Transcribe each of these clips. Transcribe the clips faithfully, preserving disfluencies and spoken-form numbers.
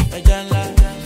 Ejala.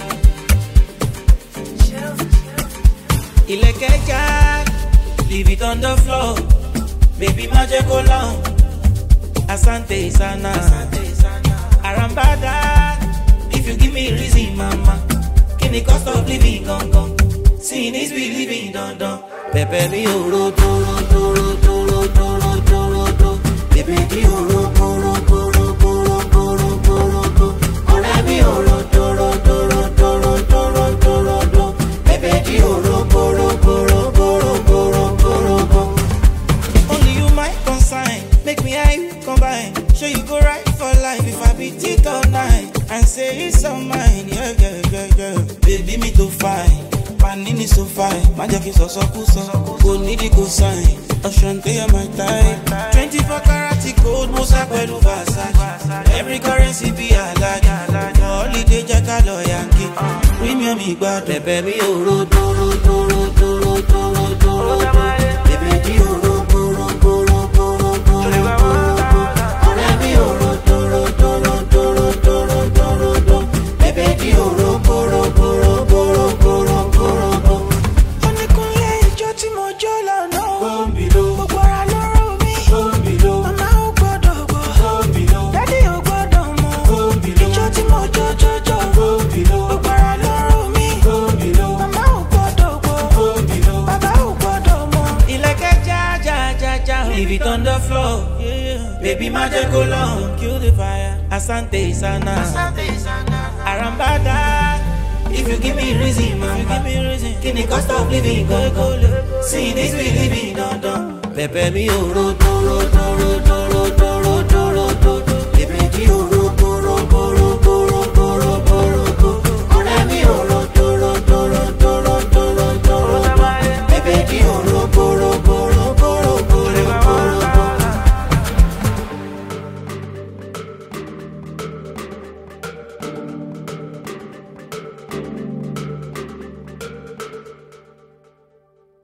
Ilekeja, leave it on the floor. Baby, magic long. Asante sana. Arambada, if you give me reason, mama. Can the cost of living gone gone? Seeing is believing, don don. Pepe mi oro, toro, toro, toro, toro, toro, toro. Baby, mi oro, toro, toro, toro, toro, toro, toro. Ora mi oro, toro, toro, toro, toro, toro, toro. Baby, mi oro, toro, toro, toro, toro, toro, toro. Only you my consign, make me eye combine. Sure you go right for life if I beat it all night and say it's all mine, yeah, yeah, yeah, yeah. Baby, me too fine. Panini so fine, magic is also cool, so go need it go sign. Oceante my type. Twenty-four karat gold, Mosa Kwelu Versace. Every currency be a like. Holiday Jackalo Yankee. Premium me bad, baby, oro, toro, toro, toro, toro, toro. Baby, oro, toro, toro, toro, toro, toro. Baby, oro, toro, toro, toro, toro, toro, toro. Baby, oro, toro, toro, toro, toro. Leave it on the floor, yeah. Baby, magic go long, kill the fire. Asante sana, Asante sana. Arambada, if you give me reason, man, you give me reason. Can the cost of living go go? See this we living, don don. Pepe mi oro, toro, toro, toro.